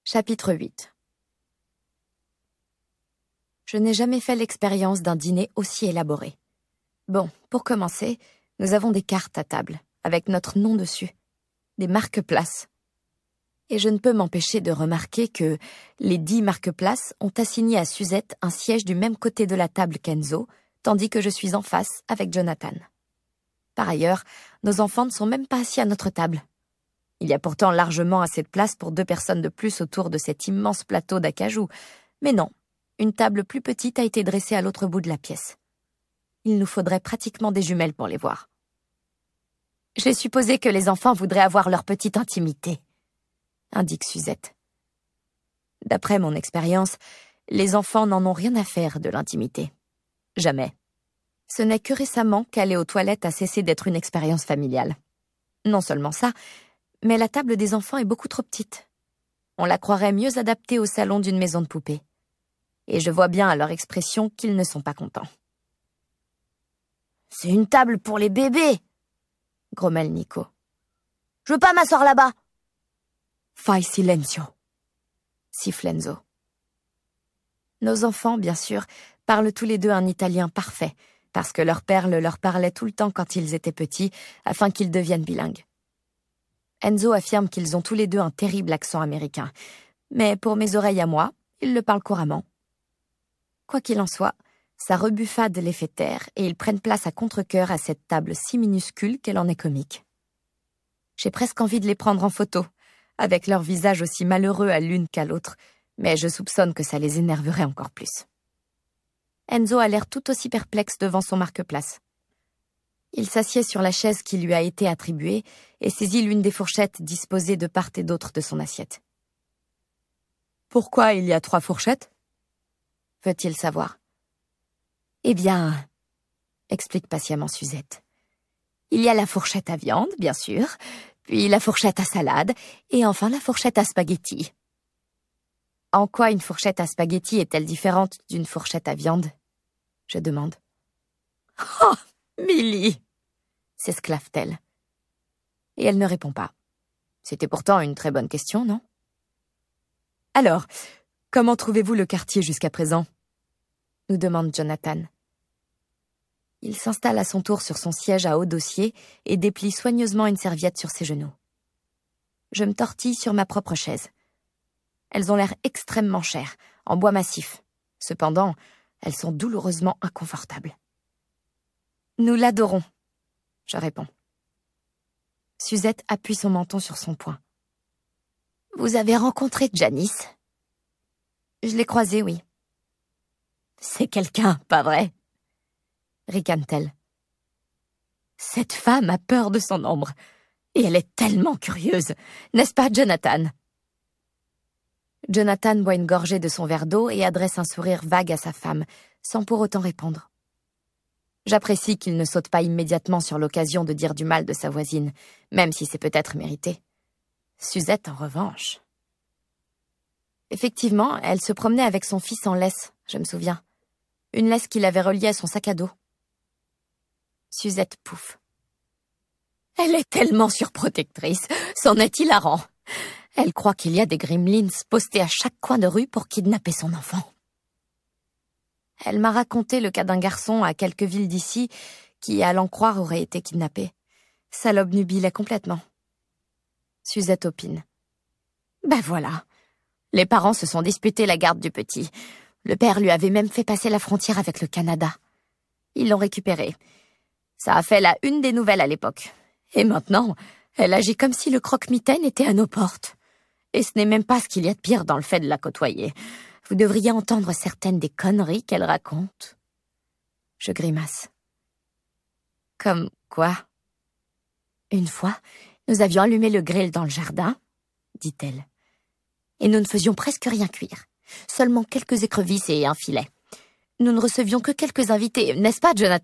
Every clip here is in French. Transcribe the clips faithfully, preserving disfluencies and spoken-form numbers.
Chapitre huit. Je n'ai jamais fait l'expérience d'un dîner aussi élaboré. Bon, pour commencer, nous avons des cartes à table, avec notre nom dessus, des marque-places. Et je ne peux m'empêcher de remarquer que les dix marque-places ont assigné à Suzette un siège du même côté de la table qu'Enzo, tandis que je suis en face avec Jonathan. Par ailleurs, nos enfants ne sont même pas assis à notre table. Il y a pourtant largement assez de place pour deux personnes de plus autour de cet immense plateau d'acajou. Mais non, une table plus petite a été dressée à l'autre bout de la pièce. Il nous faudrait pratiquement des jumelles pour les voir. J'ai supposé que les enfants voudraient avoir leur petite intimité, indique Suzette. D'après mon expérience, les enfants n'en ont rien à faire de l'intimité. Jamais. Ce n'est que récemment qu'aller aux toilettes a cessé d'être une expérience familiale. Non seulement ça, mais la table des enfants est beaucoup trop petite. On la croirait mieux adaptée au salon d'une maison de poupée. Et je vois bien à leur expression qu'ils ne sont pas contents. « C'est une table pour les bébés !» grommelle Nico. « Je veux pas m'asseoir là-bas !»« Fai silencio !» siffle Enzo. Nos enfants, bien sûr, parlent tous les deux un italien parfait, parce que leur père le leur parlait tout le temps quand ils étaient petits, afin qu'ils deviennent bilingues. Enzo affirme qu'ils ont tous les deux un terrible accent américain, mais pour mes oreilles à moi, ils le parlent couramment. Quoi qu'il en soit, sa rebuffade les fait taire et ils prennent place à contre-cœur à cette table si minuscule qu'elle en est comique. J'ai presque envie de les prendre en photo, avec leurs visages aussi malheureux à l'une qu'à l'autre, mais je soupçonne que ça les énerverait encore plus. Enzo a l'air tout aussi perplexe devant son marque-place. Il s'assied sur la chaise qui lui a été attribuée et saisit l'une des fourchettes disposées de part et d'autre de son assiette. « Pourquoi il y a trois fourchettes ?» veut-il savoir. « Eh bien, » explique patiemment Suzette, « il y a la fourchette à viande, bien sûr, puis la fourchette à salade, et enfin la fourchette à spaghettis. » En quoi une fourchette à spaghettis est-elle différente d'une fourchette à viande ? Je demande. « Oh, Milly !» s'esclave-t-elle. Et elle ne répond pas. C'était pourtant une très bonne question, non ? « Alors, comment trouvez-vous le quartier jusqu'à présent ?» nous demande Jonathan. Il s'installe à son tour sur son siège à haut dossier et déplie soigneusement une serviette sur ses genoux. Je me tortille sur ma propre chaise. Elles ont l'air extrêmement chères, en bois massif. Cependant, elles sont douloureusement inconfortables. « Nous l'adorons », je réponds. Suzette appuie son menton sur son poing. « Vous avez rencontré Janice ?»« Je l'ai croisée, oui. »« C'est quelqu'un, pas vrai ?» ricane-t-elle. « Cette femme a peur de son ombre, et elle est tellement curieuse, n'est-ce pas, Jonathan ?» Jonathan boit une gorgée de son verre d'eau et adresse un sourire vague à sa femme, sans pour autant répondre. J'apprécie qu'il ne saute pas immédiatement sur l'occasion de dire du mal de sa voisine, même si c'est peut-être mérité. Suzette, en revanche... Effectivement, elle se promenait avec son fils en laisse, je me souviens. Une laisse qu'il avait reliée à son sac à dos. Suzette pouffe. « Elle est tellement surprotectrice, c'en est hilarant. Elle croit qu'il y a des gremlins postés à chaque coin de rue pour kidnapper son enfant. » Elle m'a raconté le cas d'un garçon à quelques villes d'ici qui, à l'en croire, aurait été kidnappé. Ça l'obnubilait complètement. Suzette opine. Ben voilà. Les parents se sont disputés la garde du petit. Le père lui avait même fait passer la frontière avec le Canada. Ils l'ont récupéré. Ça a fait la une des nouvelles à l'époque. Et maintenant, elle agit comme si le croque-mitaine était à nos portes. Et ce n'est même pas ce qu'il y a de pire dans le fait de la côtoyer. Vous devriez entendre certaines des conneries qu'elle raconte. Je grimace. Comme quoi ? Une fois, nous avions allumé le grill dans le jardin, dit-elle. Et nous ne faisions presque rien cuire. Seulement quelques écrevisses et un filet. Nous ne recevions que quelques invités, n'est-ce pas, Jonathan ?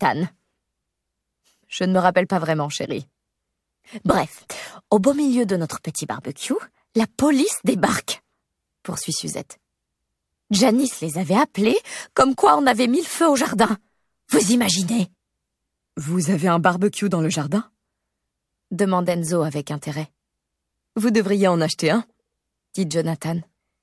Je ne me rappelle pas vraiment, chérie. Bref, au beau milieu de notre petit barbecue, la police débarque, poursuit Suzette. Janice les avait appelés, comme quoi on avait mis le feu au jardin. Vous imaginez ? Vous avez un barbecue dans le jardin ? demande Enzo avec intérêt. Vous devriez en acheter un, dit Jonathan.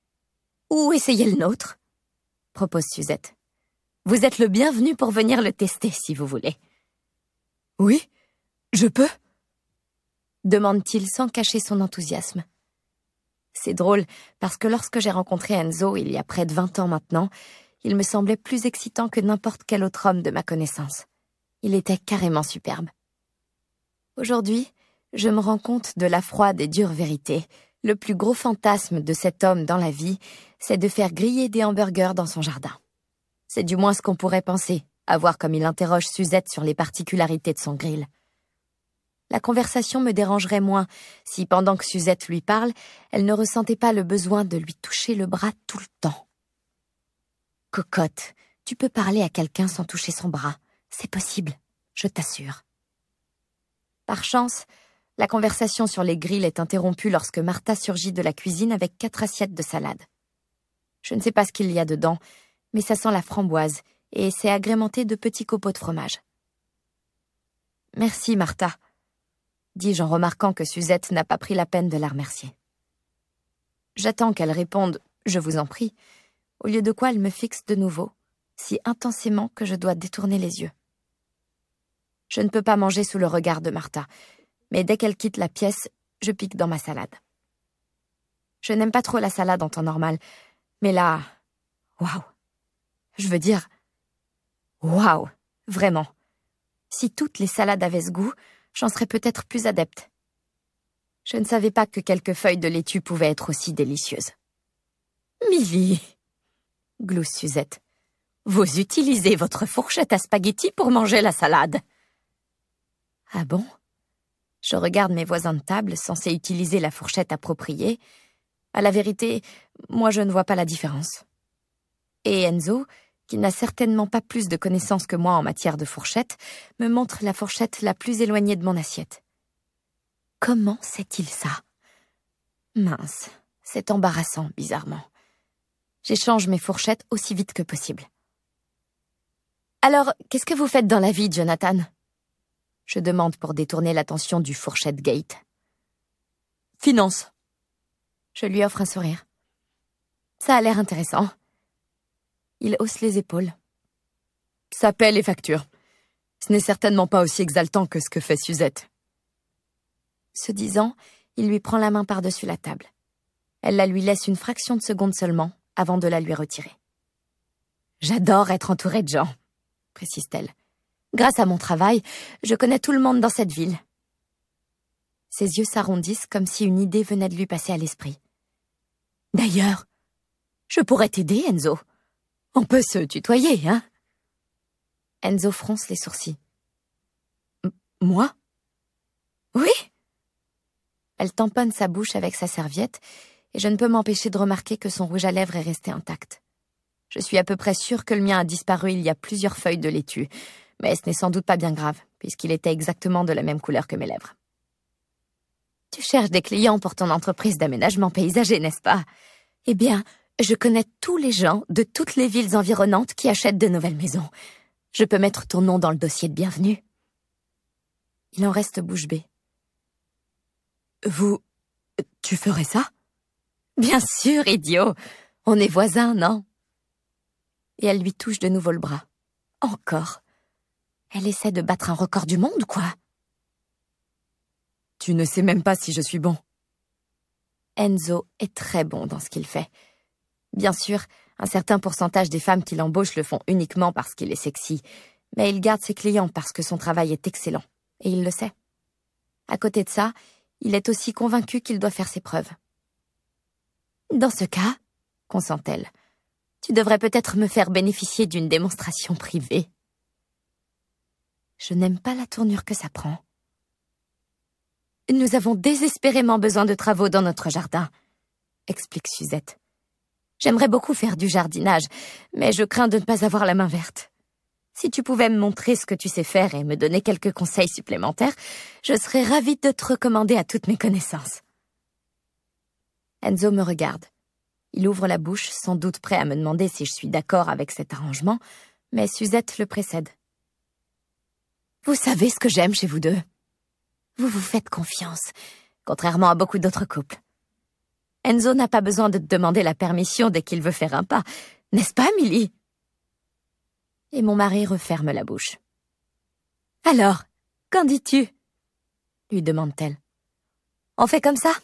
ou essayez le nôtre, propose Suzette. Vous êtes le bienvenu pour venir le tester si vous voulez. Oui, je peux? Demande-t-il sans cacher son enthousiasme. C'est drôle, parce que lorsque j'ai rencontré Enzo, il y a près de vingt ans maintenant, il me semblait plus excitant que n'importe quel autre homme de ma connaissance. Il était carrément superbe. Aujourd'hui, je me rends compte de la froide et dure vérité. Le plus gros fantasme de cet homme dans la vie, c'est de faire griller des hamburgers dans son jardin. C'est du moins ce qu'on pourrait penser, à voir comme il interroge Suzette sur les particularités de son grill. La conversation me dérangerait moins si, pendant que Suzette lui parle, elle ne ressentait pas le besoin de lui toucher le bras tout le temps. Cocotte, tu peux parler à quelqu'un sans toucher son bras. C'est possible, je t'assure. Par chance, la conversation sur les grilles est interrompue lorsque Martha surgit de la cuisine avec quatre assiettes de salade. Je ne sais pas ce qu'il y a dedans, mais ça sent la framboise et c'est agrémenté de petits copeaux de fromage. « Merci, Martha », dis-je en remarquant que Suzette n'a pas pris la peine de la remercier. J'attends qu'elle réponde « Je vous en prie », au lieu de quoi elle me fixe de nouveau, si intensément que je dois détourner les yeux. Je ne peux pas manger sous le regard de Martha, mais dès qu'elle quitte la pièce, je pique dans ma salade. Je n'aime pas trop la salade en temps normal, mais là, waouh! Je veux dire, waouh! Vraiment. Si toutes les salades avaient ce goût, j'en serais peut-être plus adepte. Je ne savais pas que quelques feuilles de laitue pouvaient être aussi délicieuses. « Milly !» glousse Suzette. « Vous utilisez votre fourchette à spaghetti pour manger la salade !» Ah bon? Je regarde mes voisins de table censés utiliser la fourchette appropriée. À la vérité, moi je ne vois pas la différence. Et Enzo, qui n'a certainement pas plus de connaissances que moi en matière de fourchette, me montre la fourchette la plus éloignée de mon assiette. Comment sait-il ça? Mince, c'est embarrassant, bizarrement. J'échange mes fourchettes aussi vite que possible. Alors, qu'est-ce que vous faites dans la vie, Jonathan? Je demande pour détourner l'attention du fourchette gate. Finance. Je lui offre un sourire. Ça a l'air intéressant. Il hausse les épaules. Ça paie les factures. Ce n'est certainement pas aussi exaltant que ce que fait Suzette. Ce disant, il lui prend la main par-dessus la table. Elle la lui laisse une fraction de seconde seulement, avant de la lui retirer. J'adore être entourée de gens, précise-t-elle. Grâce à mon travail, je connais tout le monde dans cette ville. Ses yeux s'arrondissent comme si une idée venait de lui passer à l'esprit. D'ailleurs, je pourrais t'aider, Enzo. On peut se tutoyer, hein? Enzo fronce les sourcils. M- moi? Oui? Elle tamponne sa bouche avec sa serviette et je ne peux m'empêcher de remarquer que son rouge à lèvres est resté intact. Je suis à peu près sûre que le mien a disparu il y a plusieurs feuilles de laitue, mais ce n'est sans doute pas bien grave, puisqu'il était exactement de la même couleur que mes lèvres. Tu cherches des clients pour ton entreprise d'aménagement paysager, n'est-ce pas? Eh bien, je connais tous les gens de toutes les villes environnantes qui achètent de nouvelles maisons. Je peux mettre ton nom dans le dossier de bienvenue. Il en reste bouche bée. Vous... tu ferais ça? Bien sûr, idiot. On est voisins, non? Et elle lui touche de nouveau le bras. Encore. Elle essaie de battre un record du monde, quoi. Tu ne sais même pas si je suis bon. Enzo est très bon dans ce qu'il fait. Bien sûr, un certain pourcentage des femmes qui l'embauchent le font uniquement parce qu'il est sexy, mais il garde ses clients parce que son travail est excellent, et il le sait. À côté de ça, il est aussi convaincu qu'il doit faire ses preuves. Dans ce cas, consent-elle, tu devrais peut-être me faire bénéficier d'une démonstration privée. Je n'aime pas la tournure que ça prend. Nous avons désespérément besoin de travaux dans notre jardin, explique Suzette. J'aimerais beaucoup faire du jardinage, mais je crains de ne pas avoir la main verte. Si tu pouvais me montrer ce que tu sais faire et me donner quelques conseils supplémentaires, je serais ravie de te recommander à toutes mes connaissances. Enzo me regarde. Il ouvre la bouche, sans doute prêt à me demander si je suis d'accord avec cet arrangement, mais Suzette le précède. Vous savez ce que j'aime chez vous deux. Vous vous faites confiance, contrairement à beaucoup d'autres couples. Enzo n'a pas besoin de te demander la permission dès qu'il veut faire un pas. N'est-ce pas, Milly? Et mon mari referme la bouche. Alors, qu'en dis-tu? Lui demande-t-elle. On fait comme ça?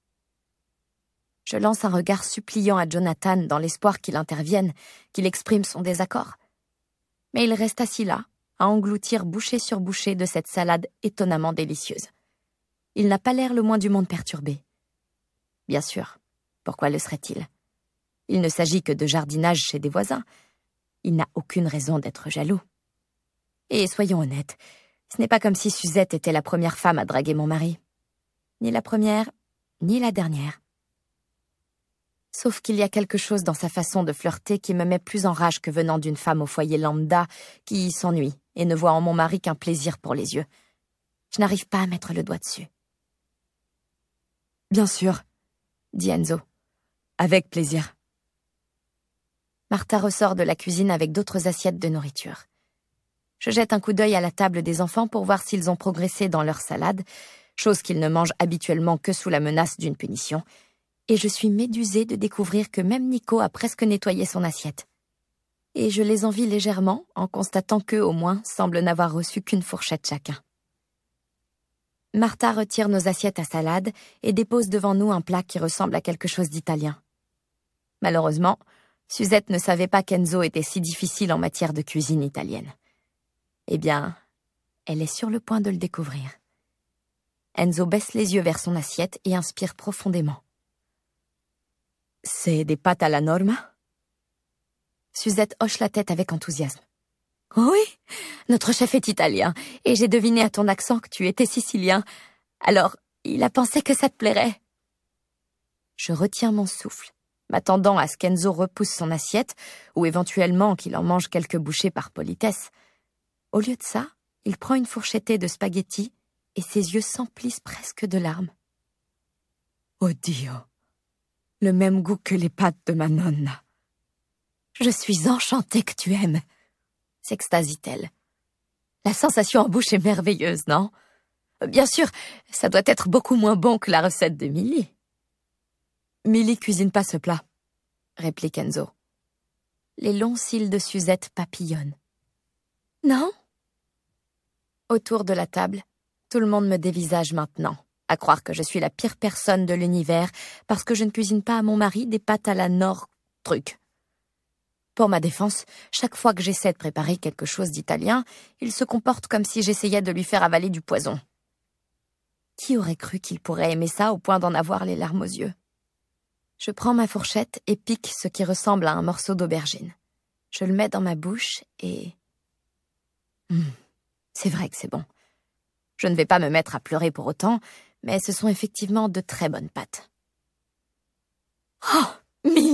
Je lance un regard suppliant à Jonathan dans l'espoir qu'il intervienne, qu'il exprime son désaccord. Mais il reste assis là, à engloutir bouchée sur bouchée de cette salade étonnamment délicieuse. Il n'a pas l'air le moins du monde perturbé. Bien sûr, pourquoi le serait-il? Il ne s'agit que de jardinage chez des voisins. Il n'a aucune raison d'être jaloux. Et soyons honnêtes, ce n'est pas comme si Suzette était la première femme à draguer mon mari. Ni la première, ni la dernière. Sauf qu'il y a quelque chose dans sa façon de flirter qui me met plus en rage que venant d'une femme au foyer lambda qui s'ennuie et ne voit en mon mari qu'un plaisir pour les yeux. Je n'arrive pas à mettre le doigt dessus. Bien sûr, dit Enzo. Avec plaisir. Martha ressort de la cuisine avec d'autres assiettes de nourriture. Je jette un coup d'œil à la table des enfants pour voir s'ils ont progressé dans leur salade, chose qu'ils ne mangent habituellement que sous la menace d'une punition, et je suis médusée de découvrir que même Nico a presque nettoyé son assiette. Et je les envie légèrement en constatant qu'eux, au moins, semblent n'avoir reçu qu'une fourchette chacun. Martha retire nos assiettes à salade et dépose devant nous un plat qui ressemble à quelque chose d'italien. Malheureusement, Suzette ne savait pas qu'Enzo était si difficile en matière de cuisine italienne. Eh bien, elle est sur le point de le découvrir. Enzo baisse les yeux vers son assiette et inspire profondément. « C'est des pâtes à la norma ?» Suzette hoche la tête avec enthousiasme. « Oui, notre chef est italien, et j'ai deviné à ton accent que tu étais sicilien. Alors, il a pensé que ça te plairait. » Je retiens mon souffle, m'attendant à ce qu'Enzo repousse son assiette, ou éventuellement qu'il en mange quelques bouchées par politesse. Au lieu de ça, il prend une fourchettée de spaghettis, et ses yeux s'emplissent presque de larmes. « Oh Dio, le même goût que les pâtes de ma nonna. »« Je suis enchantée que tu aimes. » s'extasie-t-elle. La sensation en bouche est merveilleuse, non? Bien sûr, ça doit être beaucoup moins bon que la recette de Milly. Milly cuisine pas ce plat, réplique Enzo. Les longs cils de Suzette papillonnent. Non? Autour de la table, tout le monde me dévisage maintenant, à croire que je suis la pire personne de l'univers parce que je ne cuisine pas à mon mari des pâtes à la nord truc. Pour ma défense, chaque fois que j'essaie de préparer quelque chose d'italien, il se comporte comme si j'essayais de lui faire avaler du poison. Qui aurait cru qu'il pourrait aimer ça au point d'en avoir les larmes aux yeux? Je prends ma fourchette et pique ce qui ressemble à un morceau d'aubergine. Je le mets dans ma bouche et... Mmh, c'est vrai que c'est bon. Je ne vais pas me mettre à pleurer pour autant, mais ce sont effectivement de très bonnes pâtes. « Oh, Milly !»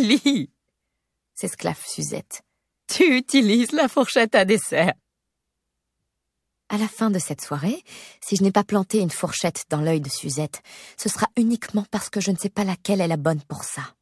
s'esclaffe Suzette. « Tu utilises la fourchette à dessert !» À la fin de cette soirée, si je n'ai pas planté une fourchette dans l'œil de Suzette, ce sera uniquement parce que je ne sais pas laquelle est la bonne pour ça.